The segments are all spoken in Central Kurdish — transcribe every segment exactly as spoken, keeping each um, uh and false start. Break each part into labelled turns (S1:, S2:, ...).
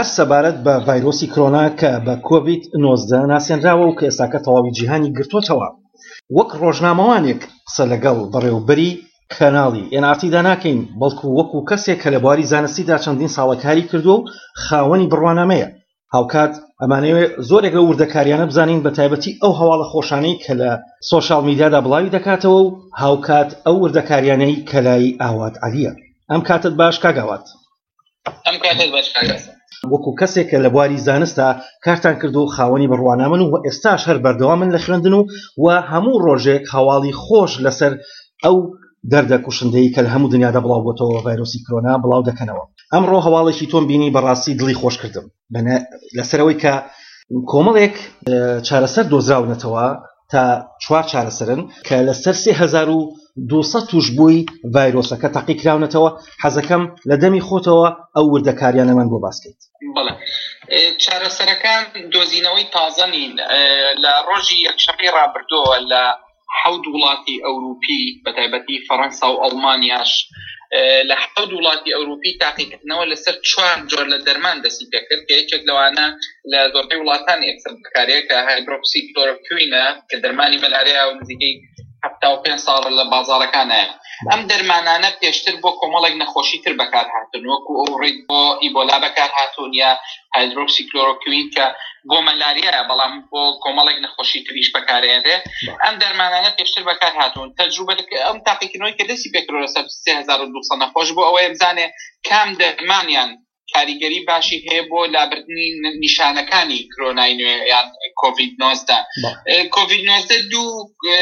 S1: سەبارەت بە ڤایرۆسی کۆرۆنا کە بە کۆڤید نۆزدە ناسێنراوە و کە ئێستاکە تەواوی جیهانی گرتووەتەوە. وەک ڕۆژنامەوانێک قسە لەگەڵ بەڕێوەبەری کەناڵی ئێن ئار تیدا ناکەین، بەڵکو وەکو کەسێک کە لە بواری زانستیدا چەندین ساڵە کاری کردووە و خاوەنی بڕوانامەیە. هاوکات ئەمانەوێ زۆرێک لە وردەکاریانە بزانین، بە تایبەتی ئەو هەواڵە خۆشانەی کە لە سۆشال میدیادا بڵاوی دەکاتەوە و هاوکات ئەو وردەکاریانەی کە لای ئاوات عەلیە. ئەم کاتت باش کاگاوات.
S2: ئەم کاتت باش کاگاوات.
S1: وەکو کەسێک کە لە بواری زانستە کارتان کرد و خاوەنی بڕوانامن و ئێستاش هەر بەردەوامن لە خوێندن و و هەموو ڕۆژێک هەواڵی خۆش لەسەر ئەو دەردە کوشندەی کە لە هەموو دنیادا بڵاو بۆتەوە ڤایرۆسی کۆرۆنا بڵاو دەکەنەوە. ئەمڕۆ هەواڵێکی تۆم بینی بەڕاستی دڵی خۆش کردم لەسەرەوەی کە کۆمەڵێک چارەسەر دۆزراونەتەوە تا چوار چارەسەرن کە لەسەر سێ هەزار و دووسەد توش بووی ڤایرۆسەکە تاقیکراونەتەوە. حەزەکەم لە دەمی خۆتەوە ئەو وردەکاریانەمان بۆ باسکەیت.
S2: بەڵێ، چارەسەرەکان دۆزینەوەی تازە نین. لە ڕۆژی یەکشەمەی ڕابردووە لە حەوت وڵاتی ئەوروپی بەتایبەتی فەڕەنسا و ئەڵمانیاش لە حەوت وڵاتی ئەوروپی تاقیکردنەوە لەسەر چوار جۆر لە دەرمان دەستی پێکرد کە یەکێک لەوانە لە زۆربەی وڵاتان یەکسەر بەکارەیە کە هایدرۆکسی کلۆرۆکوینە کە دەرمانی مەلاریا و نزیکەی هەفتا و پێنج ساڵ لە بازاڕەکانایە. ئەم دەرمانانە پێشتر بۆ کۆمەڵێک نەخۆشی تر بەکار هاتن، وەکو ئەو ڕێک بۆ ئیبۆلا بەکار هاتوون یا هایدرۆکسی کلۆرۆکوین کە بۆ مەلاریایە، بەڵام بۆ کۆمەڵێک نەخۆشی تریش بەکارێنرێ. ئەم دەرمانانە پێشتر بەکار هاتوون. تەجروبە ئەم تاقیکردنەوەی کە دەستی پێکردووە لەسەر سێ هەزار و دووسەد نەخۆش بۆ ئەوەیە بزانێ کام دەرمانیان کاریگەری باشی هەیە بۆ لابردنی نیشانەکانی کۆرۆنای نوێ یان کۆڤید نۆزدە. کۆڤید نۆزدە دوو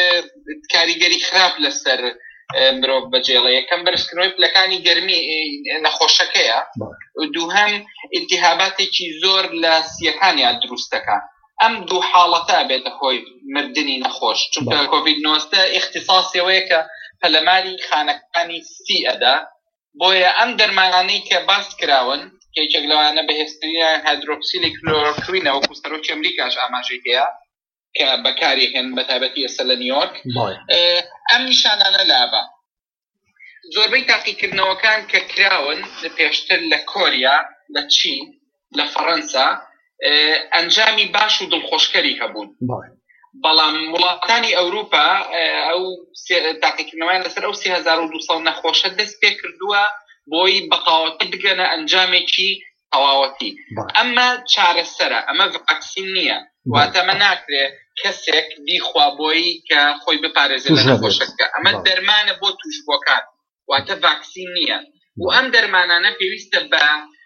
S2: کاریگەری خراپ لەسەر مرۆڤ بەجێڵە. یەکەم بەرزکردنەوەی پلەکانی گەرمی نەخۆشەکەیە، دووهەم ئیلتیهاباتێکی زۆر لە سیەکانیان دروست دەکات. ئەم دوو حاڵەتە بێتە هۆی مردنی نەخۆش، چونکە کۆڤید نۆزدە اختصاسیەوەیە کە پەلەماری خانەکانی سی ئەدا. بۆیە ئەم دەرمانانەی کە باس کراون کە یەکێک لەوانە بەهێزترینیان هایدرۆکسی کلۆرۆکوینە، وەکو سەرۆکی ئەمریکاش ئاماژەی هەیە کە بەکارهێن بەتایبەتی ئێستا لە نیویۆرک. ئەم نیشانانە لابە زۆربەی تاقیکردنەوەکان کە کراون لە پێشتر لە کۆریا، لە چین، لە فەڕەنسا ئەنجامی باش و دڵخۆشکەری هەبوون. بەڵام وڵاتانی ئەوروپا ئەو تاقیکردنەوەیان لەسەر ئەو سێ هەزار و دووسەد نەخۆشە دەست پێ کردووە بۆی بەقاوەتی بگەنە ئەنجامێکی تەواوەتی. ئەمە چارەسەرە، ئەمە ڤاکسین نییە. واتەمە ناکرێ کەسێک بیخوا بۆی کە خۆی بپارێزێت لە نەخۆشەکە. ئەمە دەرمانە بۆ توشبۆکان، واتە ڤاکسین نییە. و ئەم دەرمانانە پێویستە بە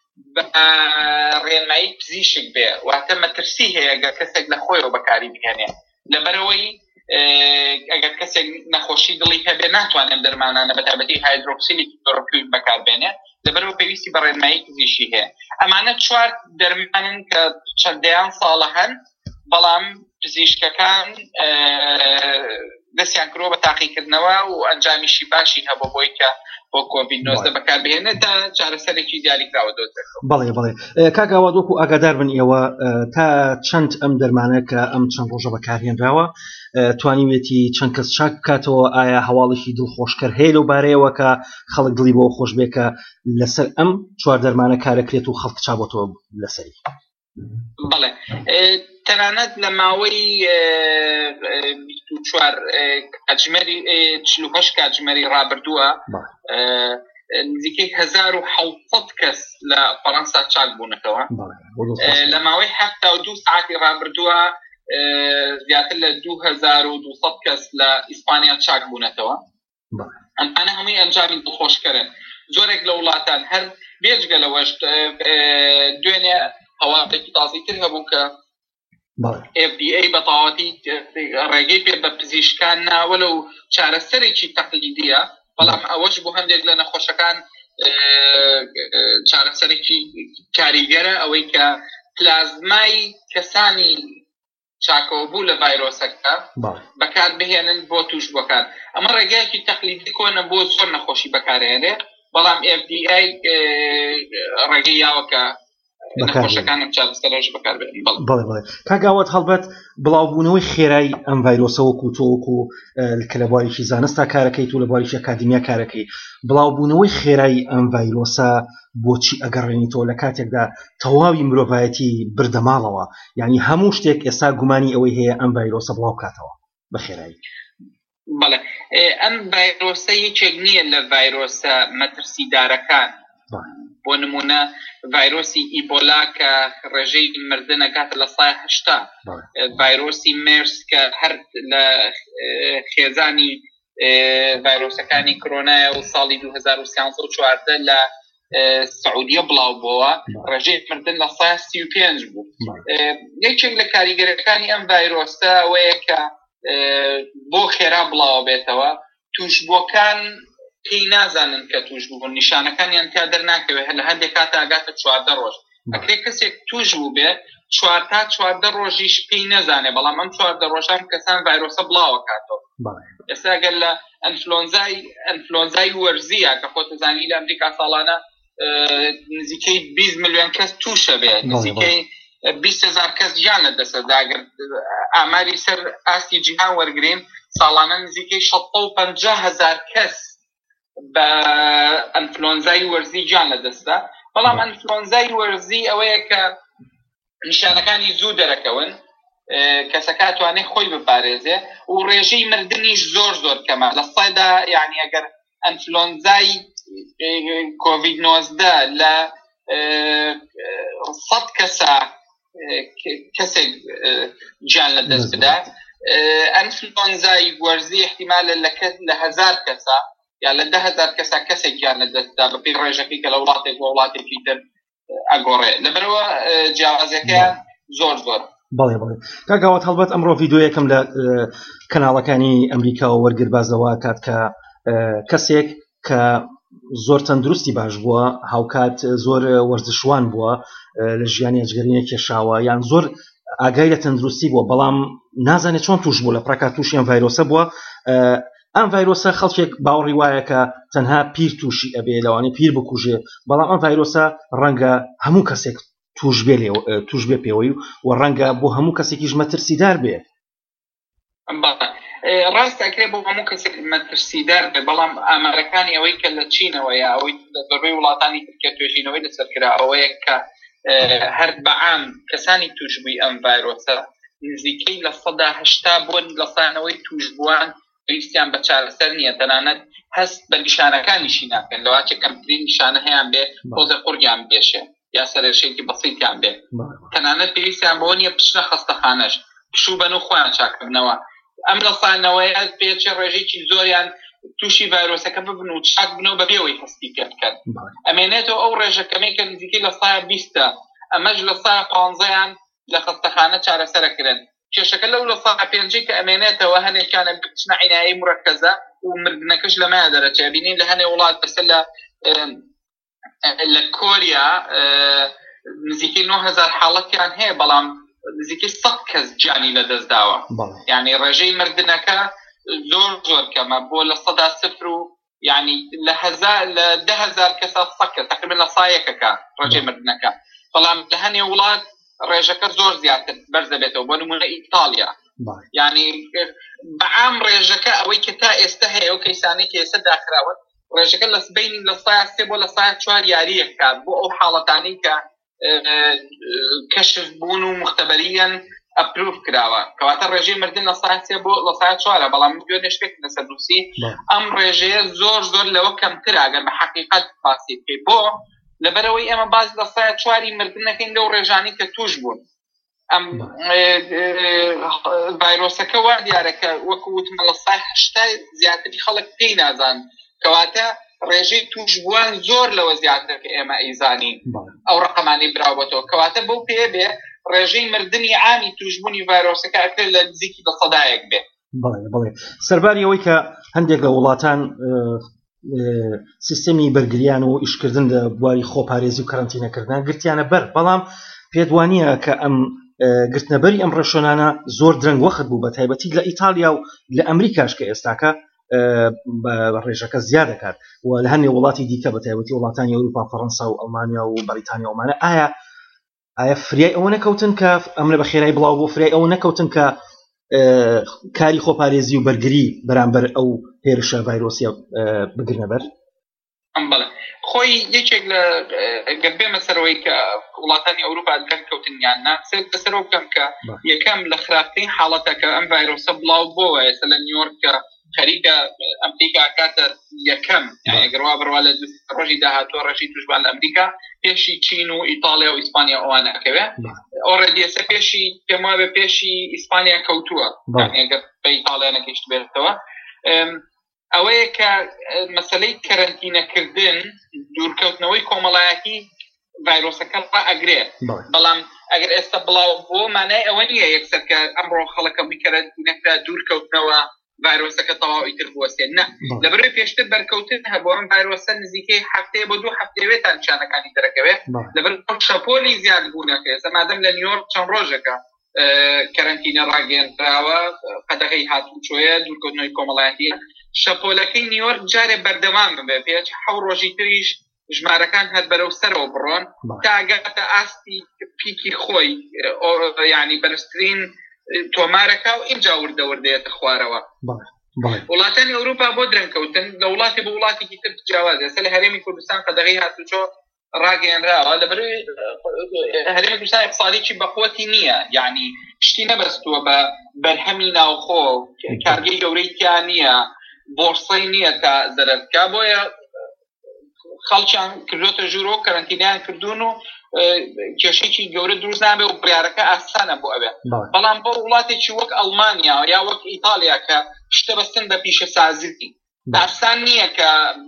S2: ڕێنمایی پزیشک بێ، واتە مەترسی هەیە گە کەسێک لە خۆیەوە بەکاری بهێنێ، لەبەرەوەی ئەگەر کەسێک نەخۆشی دڵی هەبێ ناتوانێت دەرمانانە بەتایبەتی هایدرۆکسی کلۆرۆکوین بەکاربێنێ، لەبەرەوە پێویستی بە ڕێنمایی پزیشکی هەیە. ئەمانە چوار دەرمانن کە چەندەیان ساڵە هەن، بەڵام پزیشکەکان دەستیان کردووە بە تاقیکردنەوە و ئەنجامیشی باشی هەبوو بۆی کە بۆ کۆڤید نۆزدە بەکاربهێنێت تا چارەسەرێکی دیاریکراوە دۆزێتەوە.
S1: بەڵێ بەڵێ کاگاوات، وەکو ئاگادار بن ئێوە تا چەند ئەم دەرمانە کە ئەم چەند ڕۆژە بەکارهێنراوە توانیوێتی چەند کەس چاک بکاتەوە؟ ئایا هەواڵێکی دڵخۆشکەر هەیە لەو بارەیەوە کە خەڵک دڵی بۆ خۆش بێ کە لەسەر ئەم چوار دەرمانە کارەکرێت و خەڵک چابۆتەوە لەسەری؟
S2: بەڵێ، تەنانەت لە ماوەی بیست و چوار کاتژمێری چل و هەشت کاتژمێری ڕابردووە نزیکەی هەزار و حەوت کەس لە فەڕەنسا چاک بوونەتەوە. لە ماوەی هەفتا و دوو ساعتی ڕابردووە زیاتر لە دوو هەزار و دووسەد کەس لە ئیسپانیا چاک بوونەتەوە. ئەمانە هەمووی ئەنجامی دڵخۆشکەرن. زۆرێک لە وڵاتان هەر بێجگە لەوەش دوێنێ هەواڵێکی تازەیتر هەبوو کە ئف دی ئەی بەتەواوەتی ڕێگەی پێ بە پزیشکان ناوەلە و چارەسەرێکی تەقلیدیە، بەڵام ئەوەش بۆ هەندێک لە نەخۆشەکان چارەسەرێکی کاریگەرە، ئەوەی کە پلازمای کەسانی چاکەوە بوو لە ڤایرۆسەکە بەکار بهێنن بۆ توشبۆکان. ئەمە ڕێگایەکی تەقلیدی کۆنە بۆ زۆر نەخۆشی بەکارهێنێ، بەڵام ئف دی ئەی ڕێگەی یاوەکە نەخۆشەکانم چارەسەرش بەکاربێنین.
S1: بەڵێ بڵێ کاگاوت هەڵبەت بڵاوبوونەوەی خێرای ئەم ڤایرۆسە وەکو تۆوەکو کە لە بوارێکی زانستا کارەکەیت و لە بوارێکی ئەکادیمیا کارەکەی بڵاوبوونەوەی خێرای ئەم ڤایرۆسە بۆچی ئەگەڕێنیتەوە لە کاتێکدا تەواوی مرۆڤایەتی بردەماڵەوە، یعنی هەموو شتێک ئێستا گومانی ئەوەی هەیە ئەم ڤایرۆسە بڵاو کاتەوە بە خێرایی.
S2: بەڵێ ئەم ڤایرۆسە یەکێک نییە لە ڤایرۆسە مەترسیدارەکان. بۆ نمونە ڤایرۆسی ئیبۆلا کە ڕێژەی مردن ئەکاتە لە سای هەشتا، ڤایرۆسی مێرس کە هەر لە خێزانی ڤایرۆسەکانی کۆرۆنایە و ساڵی دوو هەزار و سیانزە و چواردە لە سعودیە بڵاو بووە، ڕێژەی مردن لە سای سی و پێنج بوو. یەکێک لە کاریگەرەکانی ئەم ڤایرۆسە ئەوەیە کە بۆ خێرا بڵاو بێتەوە توشبووەکان پێی نازانن کە توش بوون، نیشانەکانیان تا دەرناکەوێت لە هەندێک کاتە ئاگاتە چواردە ڕۆژ. ئەکرێ کەسێک توش بوو بێ چوار تا چواردە ڕۆژیش پێی نەزانێ، بەڵام ئەم چواردە ڕۆژان کەسان ڤایرۆسە بڵاوە کاتەوە. ئێستا ئەگەر لە ئەنفلۆنزای ئەنفلۆنزای وەرزیە کە خۆت دەزانی لە ئەمریکا ساڵانە نزیکەی بیست ملیۆن کەس توشە بێ، نزیکەی بیست هەزار کەس گیان لەدەستەدا. ئەگەر ئاماری سەر ئاستی جیهان وەرگرین ساڵانە نزیکەی شەد و پەنجا هەزار کەس بە ئەنفلۆنزای وەرزی گیان لەدەستدا. بەڵام ئەنفلۆنزای وەرزی ئەوەیە کە نیشانەکانی زوو دەرەکەون، کەسەکە توانێت خۆی بپارێزێ و ڕێژەی مردنیش زۆر زۆر کەمە لە سایدا. یعنی ئەگەر ئەنفلۆنزای کۆڤید نۆزدە لە سەد کەسە کەسێک گیان لەدەست بدا، ئەنفلۆنزای وەرزی احتیمالە لە هەزار کەسە یا لە ده هەزار کەسە کەسێک گیان لەدەستدا بە پێی ڕێژەکەی کە لە وڵاتێک بۆ وڵاتێکی تر ئەگۆڕێ، لەبەرەوە جیاوازەکە زۆر زۆر.
S1: بەڵێ بڵێ کاگاوت هەڵبەت ئەمڕۆ ڤیدۆیەکەم لە کەناڵەکانی ئەمریکا و وەرگر بازەوە کات کە کەسێک کە زۆر تەندروستی باش بووە، هاوکات زۆر وەرزشوان بووە، لە ژیانی ئەجگەرینە کێشاوە یان زۆر ئاگای لە تەندروستی بووە، بەڵام نازانێت چۆن توش بوو، لە پڕەکات تووشیان ڤایرۆسە بووە. ئەم ڤایرۆسە خەڵکێک باوەڕی وایە کە تەنها پیر تووشی ئەبێ، لەوانەیە پیر بکوژێ، بەڵام ئەم ڤایرۆسە ڕەنگە هەموو کەسێک توش بێ توش بێ پێوەی و ڕەنگە بۆ هەموو کەسێکیش مەترسیدار بێ.
S2: ڕاست ئەکرێ بۆ هەموو کەسێک مەترسیدار بێ، بەڵام ئامارەکانی ئەوەی کە لە چینەوە یا ئەوەی لە زۆربەی وڵاتانی ترکیە توێژینەوەی لەسەرکرا ئەوەیە کە هەر بەعام کەسانی توش بووی ئەم ڤایرۆسە نزیکەی لە سەدا هەشتا بۆن لە سانەوەی توشبووان پێویستیان بە چارەسەر نییە، تەنانەت هەست بە نیشانەکانیشی ناکەن، لەواچە کەمترین نیشانە هەیان بێ تۆزە قورگیان بێشێ یا سەرێشێکی بەسیطیان بێ، تەنانەت پێویستیان بۆ نییە بچنە خەستەخانەش پشوو بەن و خۆیان چاکردنەوە. ئەم لە سانەوەیە پێچە ڕێژێکی زۆریان تووشی ڤایرۆسەکە ببن و چاک بنەوە بەبێەوەی هەستی پێ بکەن. ئەمێنێتەوە ئەو ڕێژەکەمەی کە نزیکەی لە سایە بیستە، ئەمەش لە سایە پانزەیان لە خەستەخانە چارەسەرەکردن. کێشەکە لەو لە سایە پێنجەی کە ئەمێنێتەوە هەنێکیانە بچنە عینایی مورەکەزە و مردنەکەش لەمایە دەرەچێ. بینین لە هەنێ وڵات بەسەر لە لە کۆریا نزیکەی نۆ هەزار حاڵەتیان هەیە، بەڵام نزیکەی سەد کەس گیانی لەدەستداوە. یعنی ڕێژەی مردنەکە زۆر زۆر کەمە، بۆ لە سەدا سفر و یعنی لە لە ده هەزار کەسە سەد کەس تقریبا لە سایەکەکە ڕێژەی مردنەکە، بەڵام لە هەنێ وڵات ڕێژەکە زۆر زیاتر بەرزە بێتەوە، بۆ نمونە ئیتالیا. یعنی بەعام ڕێژەکە ئەوەی کە تا ئێستا هەیە و کەیسانەی کە ئێستا داخراون ڕێژەکە لە سبەینی لە سایە سێ بۆ لە سایە چوار یاریە کات بۆ ئەو حاڵەتانی کە کەشف بوون و مختبەریان ئەپروف کراوە، کەواتە ڕێژەی مردن لە سایە سێ بۆ لە سایە چوارە، بەڵام دوێنێ شتێک لەسەر نووسی ئەم ڕێژەیە زۆر زۆر لەوە کەمترە ئەگەر بە حەقیقەت باسی بکەی، بۆ لەبەرەوەی ئێمە باز لە سایە چواری مردن نەکەین لەو ڕێژانی کە توش بوون. ئەم ڤایرۆسەکە وا دیارەکە وەکو وتمە لە سایە هەشتا زیاتری خەڵک پێی نازان، کەواتە ڕێژەی توشبووان زۆر لەوە زیاتر کە ئێمە ئەیزانین ئەو ڕقەمانی براوەتەوە، کەواتە بەو پێ بێ ڕێژەی مردنی عامی توشبوونی ڤایرۆسەکە ئەکرێت لە نزیکی بە سەدایەک بێ.
S1: بەڵێ بەڵێ سەرباری ئەوەی کە هەندێک لە وڵاتان سیستەمی بەرگریان و ئیشکردن لە بواری خۆپارێزی و کەرەنتینەکردن گرتیانە بەر، بەڵام پێدوانیە کە ئەم گرتنەبەری ئەم ڕێشۆنانە زۆر درەنگ وەخت بوو، بە تایبەتی لە ئیتالیا و لە ئەمریکاش کە ئێستاکە ڕێژەکە زیاد دەکات و لە هەندێک وڵاتی دیکە بە تایبەتی وڵاتانی ئەوروپا، فەڕەنسا و ئەڵمانیا و بەریتانیا ومانە. ئایا ئایا فریای ئەوە نەکەوتن کە ئەم لە بەخێرایی بڵاو بۆ فریای ئەوە نەکەوتن کە کاری خۆپارێزی و بەرگری بەرامبەر ئەو هێرشە ڤایرۆسیە بگرنە بەر؟
S2: بەڵێ خۆی یەکێک لە گەربێمە سەرەوەی کە وڵاتانی ئەوروپا دەرکەوتنیان ناچێت بەسەرەوە بکەم کە یەکەم لە خراپترین حاڵەتەکە ئەم ڤایرۆسە بڵاو بۆوە ئێستا لە نیویۆرکە خەریکە ئەمریکا کاتە یەکەم ئەگەروا بڕوا لە ڕۆژی داهاتوە ڕەشی توشبان لە ئەمریکا پێشی چین و ئیتالیا و ئیسپانیا ئەوان ناکەوێت ئۆڕێدی ئێستا پێشی پێم وایە پێشی ئیسپانیا کەوتووە ئەگەر بە ئیتالیا نەگەیشت بێتەوە ئەوەیە کە مەسەلەی کەرەنتینەکردن دوورکەوتنەوەی کۆمەڵایەتی ڤایرۆسەکە ئەگرێت بەڵام ئەگەر ئێستا بڵاو بۆ مانای ئەوە نییە یەکسەر کە ئەمڕۆ خەڵەکەمی کەرەنتینەکرا دوورکەوتنەوە ڤایرۆسەکە تەواوی تر بوەستێن نە لەبەرەوەی پێشتر بەرکەوتن هەبوو ئەم ڤایرۆسە نزیکەی هەفتەیە بۆ دوو هەفتەیەوێتان نیشانەکانی دەرەکەوێت لەبەر شەپۆلی زیاد بوونەکە ئێستا مادەم لە نیویۆرک چەند ڕۆژێکە کەرەنتینە ڕاگەیەنراوە قەدەغەی هاتوچۆیە دوورکەوتنەوەی کۆمەڵایەتی شەپۆلەکەی نیویۆرک جارێ بەردەوام ببێ پێچ حەو ڕۆژی تریش ژمارەکان هەت بەرەو سەرەوە بڕۆن تا ئەگاتە ئاستی پیکی خۆی یعنی بەرزترین تۆمارەکە و ئینجا وردەوردەیەتە خوارەوە وڵاتانی ئەوروپا بۆ درەنکەوتن لە وڵاتی بە وڵاتێکی تر جیاواز ئێستا لە هەرێمی کوردستان قەدەغەی هاتوچۆ ڕاگەیەنراوە لەبەر هەرێمی کوردستان اقتصادێکی بەقوەتی نییە یعنی شتی نەبەستووە بە بەرهەمی ناوخۆ کارگەی گەورەی تیان نییە بۆرسەی نییە کە زەرەرکا بۆیە خەڵکیان کردوتە ژوورۆ کەرەنتینیان کردوون و کێشێکی گەورە دروست نابێ و بڕیارەکە ئاسانە بۆ ئەوێ بەڵام بۆ وڵاتێکی وەک ئەڵمانیا یا وەک ئیتالیا کە شتە بەستن بە پیشە سازی ئاسان نییە کە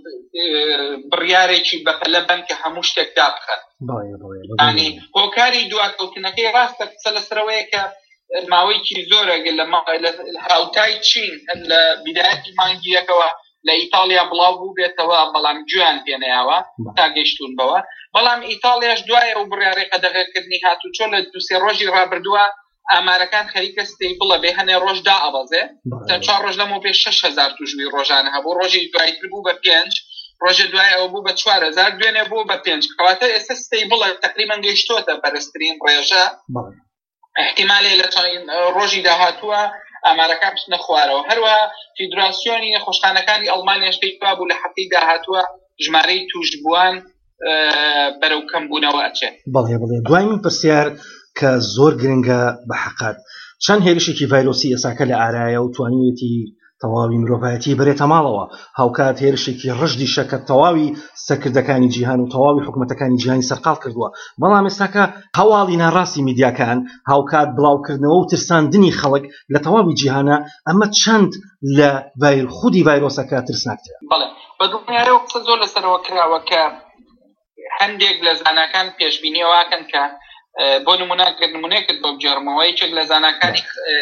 S2: بڕیارێکی بەپەلە بن کە هەموو شتێک دابخەن ینی هۆکاری دواکەوتنەکەی ڕاستە قسە لەسەرەوەیە کە ماوەیەکی زۆرە لە هاوتای چین لە بیدایەتی مانگیەکەوە لە ئیتالیا بڵاو بوو بێتەوە بەڵام گویان پێنەیاوە تا گەیشتون بەوە بەڵام ئیتالیاش دوایە و بڕیارەی قەدەغەکردنی هاتوچۆ لە دووسێ ڕۆژی ڕابردووە ئامارەکان خەریکە ستەیبڵە بێ هەنێ ڕۆژ دائەبەزێ تا چوار ڕۆژ لەمەوە پێش شەش هەزار توشبی ڕۆژانە هەبوو ڕۆژی دوایتر بوو بە پێنج ڕۆژە دوای ئەوە بوو بە چوار هەزار دوێنێ بوو بە پێنج کەواتە ئێستا ستەیبڵە تقریباً گەیشتۆتە بەرزترین ڕێژە احتیمالێ لە ڕۆژی داهاتووە ئامارەکان بچنە خوارەوە هەروەها فیدراسیۆنی نەخۆشخانەکانی ئەڵمانیاش پێی بوو لە هەفتەی داهاتووە ژمارەی توشبووان بەرەو کەمبوونەوە ئەچێت
S1: بەڵێ بڵێ دوای من پرسیار کە زۆر گرنگە بە حەقات چەند هێرشێکی ڤایرۆسی ئێساکە لە ئارایە و توانیوێتی تەواوی مرۆڤایەتی بەرێتە ماڵەوە هاوکات هێرشێکی ڕژدی شەکە تەواوی سەرکردەکانی جیهان و تەواوی حکوومەتەکانی جیهانی سەرقاڵ کردووە بەڵام ئێستاکە هەواڵی ناڕاستی میدیاکان هاوکات بڵاوکردنەوە و ترساندنی خەڵک لە تەواوی جیهانە ئەمە چەند لە ڤایل خودی ڤایرۆسەکە ترسناکترە
S2: بەڵێ بە دڵنیاییەوە قسە زۆر لەسەرەوە کراوە کە هەندێک لە زاناکان پێشبینیەوەکەن کە بۆ نمونەکرد نمونەیەکرد بۆ بجێڕمەوە یەکێک لە زاناکانی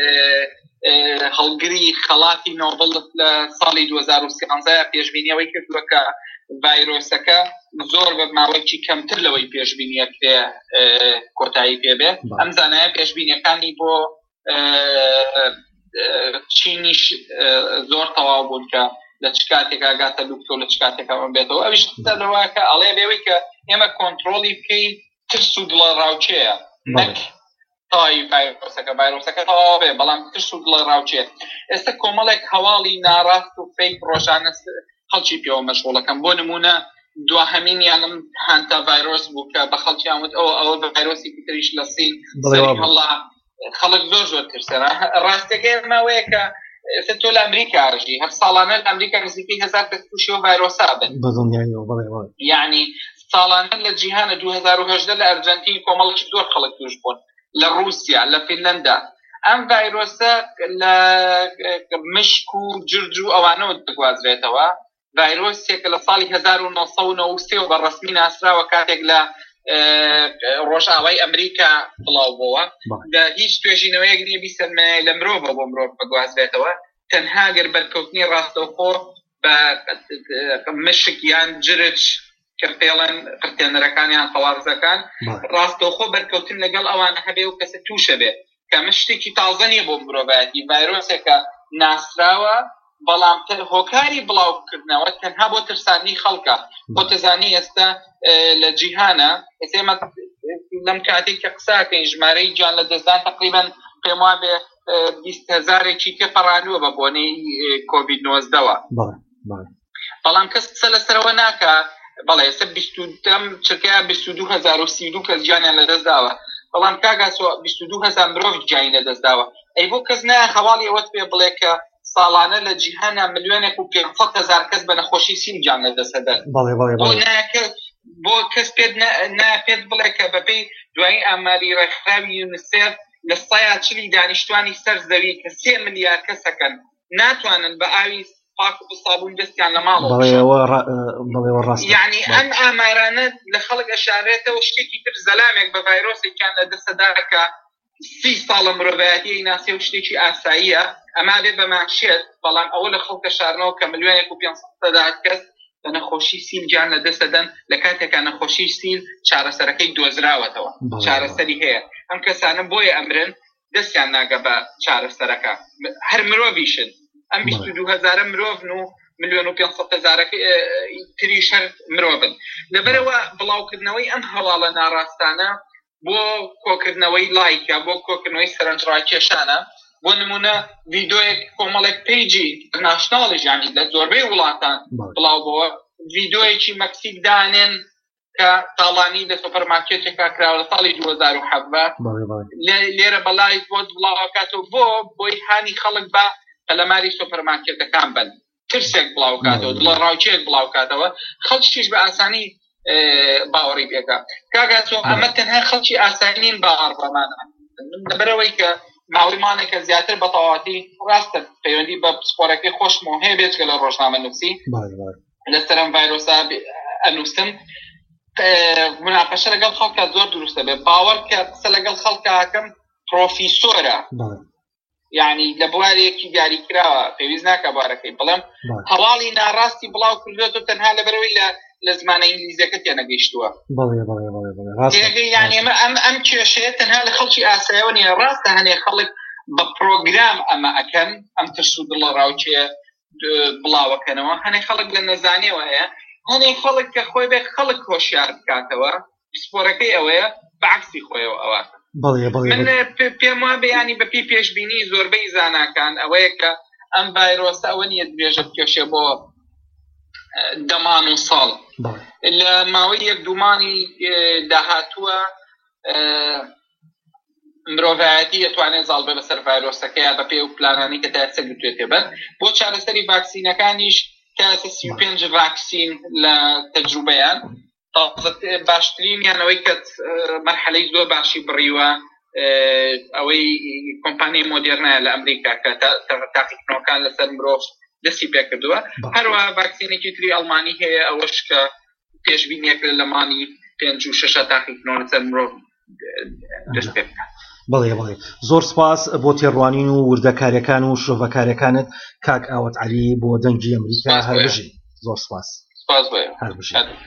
S2: هەڵگری خەڵاتی نۆبڵ لە ساڵی دوو هەزار و سیانزە پێشبینیەوەی کردووە کە ڤایرۆسەکە زۆر بە ماوەیەکی کەمتر لەوەی پێشبینیە کرێ کۆتایی پێبێ ئەم زانایە پێشبینیەکانی بۆ چینیش زۆر تەواو بوون کە لە چ کاتێکا گاتە لوکتۆ لە چ کاتێکا بێتەوە ئەویش لەوە کە ئەڵێ بێوەی کە ئێمە کۆنتڕۆلی بکەین ترس و دڵە ڕاوچەیە نەک تای ڤایرۆسەکە ڤایرۆسەکە تەواو بێ بەڵام ترس و دڵە ڕاوچێت ئێستا کۆمەڵێک هەواڵی ناڕاست و فەیک ڕۆژانە خەڵکی پێوە مەشغوڵەکەم بۆ نمونە دواهەمینیانم هانتا ڤایرۆس بوو کە بە خەڵکیان وت ئەوە ئەوە بە ڤایرۆسێکی تریش لە سین هەڵا خەڵک زۆر زۆر ترسێنە ڕاستەکەی ماوەیە کە ئێستا تۆ لە ئەمریکاژی هەر ساڵانە لە ئەمریکا نزیکەی هەزار کەس تووشی و ڤایرۆسا بن یعنی ساڵانە لە جیهانە دوو هەزار و هەژدە لە ئەرجەنتین کۆمەڵێکی زۆر خەڵک توش بوون لە رووسیا لە فینلەندا ئەم ڤایرۆسە لە مشک و جرج و ئەوانەوە دەگوازرێتەوە ڤایرۆسێکە لە ساڵی هەزار و نۆ سەد و نۆ و سێ و بە ڕەسمی ناسراوە کاتێک لە ڕۆژاوای ئەمریکا بڵاو بووە هیچ توێژینەوەیەک نییە بیسەرمایە لە مرۆڤ بۆ مرۆڤ بەگوازرێتەوە تەنها گەر بەرکەوتنی ڕاستەوخۆ بە مشک یان جرج کە پێڵەن قرتێنەرەکانیان هەوارزەکان ڕاستەوخۆ بەرکەوتن لەگەڵ ئەوانە هەبێ و کەسە تووشە بێ کە شتێکی تازە نییە بۆ مرۆڤایەتی ڤایرۆسێکە ناسراوە بەڵام هۆکاری بڵاوکردنەوە تەنها بۆ ترسانی خەڵکە بۆ تەزانی ئێستا لە جیهانە ئێمە لەم کاتێک کە قساکەین ژمارەی گیان لە دەستدان تقریبا پێم وا بێ بیست هەزارێکی تێپەڕانووە بە بۆنەی کۆڤید نۆزدەوە بەڵام کەس قسە لەسەرەوە ناکە بەڵێ ئێستا ئەم چرکەیە بیست و دوو هەزار و سی و دوو کەس گیانیان لەدەستداوە بەڵام کاگاسۆ بیست و دوو هەزار مرۆڤ گیانی لەدەستداوە ئەی بۆ کەس نایە هەواڵی ئەوەت پێ بڵێ کە ساڵانە لە جیهانە ملیۆنێک و پێنجسەد هەزار کەس بە نەخۆشی سیل گیان لەدەستدەن بۆ کەس پێت ناپێت بڵێ کە بەپێی دوایی ئاماری ڕێکخراوی یونیسێف لە سەد و چل دانیشتوانی سەر زەوی کە سێ ملیار کەسەکەن ناتوانن بە ئاوی پاک و بسابوون دەستیان لە ماڵەوە یعنی ئەم ئامارانە لە خەڵک ئەشارێتەوە شتێکی تر زەلامێک بە ڤایرۆسێکیان لە دەستەدا کە سی ساڵە مرۆڤایەتی ناسێ و شتێکی ئاساییە ئەما بێ بەماشێت بەڵام ئەوە لە خەڵک ئەشارنەوە کە ملیۆنێک و پێنجسەد هەزار کەس بە نەخۆشی سیل گیان لە دەستەدەن لە کاتێکا نەخۆشی سیل چارەسەرەکەی دۆزراوەتەوە چارەسەری هەیە ئەم کەسانە بۆیە ئەمرن دەستیان ناگە بە چارەسەرەکە هەر مرۆڤیشن ئەم بیست و دوو هەزارە مرۆڤن و ملیۆن و پێنجسەد هەزارەکە تریش هەر مرۆڤن لەبەرەوە بڵاوکردنەوەی ئەم هەواڵە ناڕاستانە بۆ کۆکردنەوەی لایکە بۆ کۆکردنەوەی سەرنجڕاکێشانە بۆ نمونە ڤیدۆیەک کۆمەڵێک پیجی ناشناڵی ژانی لە زۆربەی وڵاتان بڵاو بۆوە ڤیدۆیەکی مەکسیک دانێن کە تاڵانی لە سوپەرمارکێتێکا کراوە لە ساڵی دوو هەزار و حەوت لێرە بەڵای بۆ بڵاوکاتەوە بۆ بۆی هانی خەڵک بە پەلەماری سوپەرمارکێتەکان بن ترسێک بڵاوکاتەوە دڵە ڕاوچێک بڵاوکاتەوە خەڵکیش بە ئاسانی باوەڕی پێکە کاگاتۆ ئەمە تەنها خەڵکی ئاسانین باوەڕ بەمانە لەبەرەوەی کە ماوەیمانێکە زیاتر بە تەواوەتی ڕاستە پەیوەندی بە سپۆرەکەی خۆشمەوە هەیە بێچکە لە ڕۆژنامە نووسی لەسەر ئەم ڤایرۆسا ئەنووسن مناقەشە لەگەڵ خەڵکە زۆر دروستە بێ باوەڕ کە قسە لەگەڵ خەڵکەکەم پرۆفیسۆرە یعنی لە بوارێکی دیاریکراوە پێویست ناکە بارەکەی بڵێم هەواڵی ناڕاستی بڵاو کردوێتەوە تەنها لەبەرەوەی لە لە زمانە ئینگلیزیەکە تێنەگەیشتووە یعنی ئەم کێشەیە تەنها لە خەڵکی ئاساییەوە نیە ڕاستە هەنێ خەڵک بە پرۆگرام ئەمە ئەکەن ئەم ترس و دڵە ڕاوچێ بڵاوەکەنەوە هەنێ خەڵک لە نەزانیەوە هەیە هەنێ خەڵک کە خۆی بێ خەڵک هۆشیار بکاتەوە سپۆرەکەی ئەوەیە بەعکسی خۆیەوە ئەوەکە من پێم وا بەیانی بەپی پێشبینی زۆربەی زاناکان ئەوەیە کە ئەم ڤایرۆسە ئەوە نیە درێژە بکێشێ بۆ دەمان و ساڵ لە ماوەی یەک دوومانی داهاتووە مرۆڤایەتی دەتوانێت زاڵ بێ بەسەر ڤایرۆسەکەیە بە پێ و پلانانی کە تا سەگرتوێتێ بن بۆ چارەسەری ڤاکسینەکانیش تا سی و پێنج ڤاکسین لە تەجروبەیان باشترینیانەوەی کە مەرحەلەی زۆر باشی بڕیوە ئەوەی کۆمپانیای مۆدێرنایە لە ئەمریکا کە تاقیکردنەوەکان لەسەر مرۆڤ دەستی پێ کردووە هەروە ڤاکسینێکی تری ئەڵمانی هەیە ئەوەش کە پێشبینیەک لە لەمانی پێنج و شەشە تاقیکردنەوە لەسەر مرۆڤ دەست پێ بکات
S1: بەڵێ بەڵێ زۆر سپاس بۆ تێڕوانین و وردەکاریەکان و شۆڤەکاریەکانت کاک ئاوەت عەلی بۆ دەنگی ئەمریکا هەر بژین زۆر سپاس
S2: سپاس بۆ
S1: هەر بژین